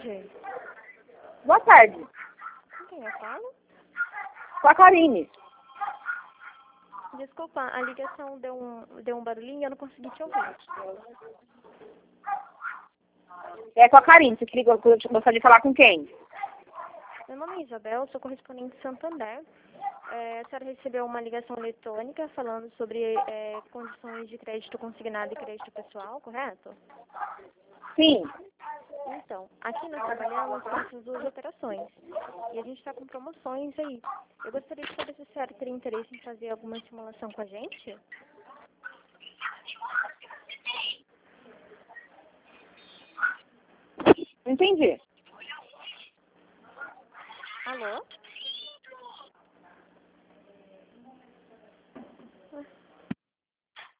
tarde. Boa tarde. Com quem eu falo? Com a Karine. Desculpa, a ligação deu um barulhinho e eu não consegui te ouvir. É com a Karine. Você ligou, eu gostaria de falar com quem? Meu nome é Isabel, sou correspondente de Santander. A senhora recebeu uma ligação eletrônica falando sobre condições de crédito consignado e crédito pessoal, correto? Sim. Então, aqui nós trabalhamos com essas duas operações e a gente está com promoções aí. Eu gostaria de saber se a senhora teria interesse em fazer alguma simulação com a gente? Entendi. Alô?